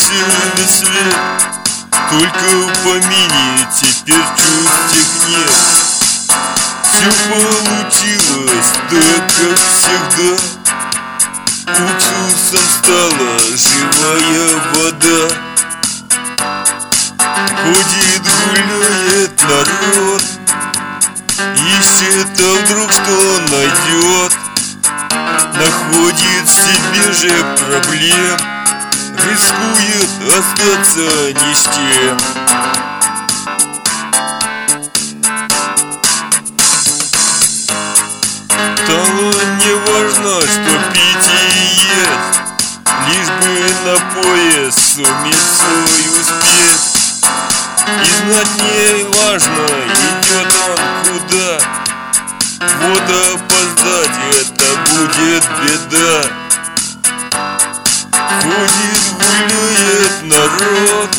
на свет, только в помине теперь чувств тех нет. Все получилось так, как всегда. Уксусом стала живая вода. Ходит, гуляет народ, ищет, а вдруг что найдет. Находит в себе же проблем, рискует остаться ни с тем. Тому не важно, что пить и есть, лишь бы на пояс суметь свой успеть. И знать не важно, идет он куда. Вот опоздать — это будет беда. Ходит, гуляет народ,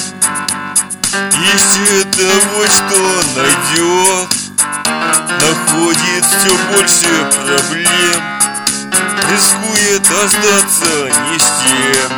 ищет того, что найдет. Находит все больше проблем, рискует остаться ни с тем.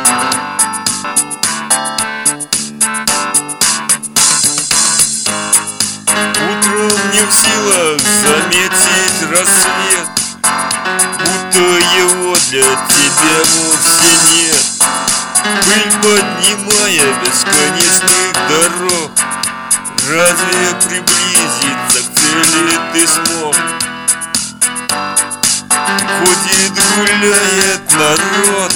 Утром не в силах заметить рассвет, будто его для тебя вовсе нет. Пыль поднимая бесконечных дорог, разве приблизиться к цели ты смог? Ходит, гуляет народ,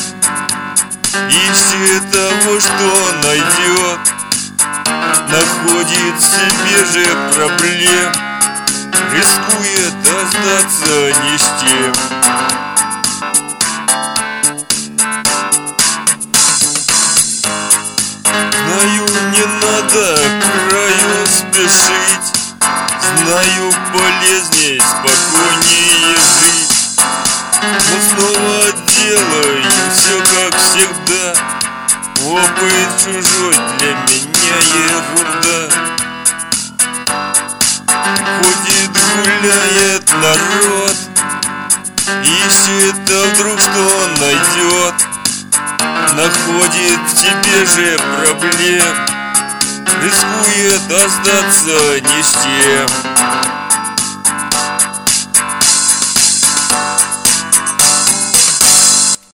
ищет того, что найдет. Находит в себе же проблем, рискует остаться ни с тем. Знаю, не надо к краю спешить, знаю, полезней, спокойнее жить. Но снова делаю все как всегда. Опыт чужой для меня ерунда. Ходит, гуляет народ, ищет, а вдруг что найдет. Находит в тебе же проблем, рискует остаться ни с тем.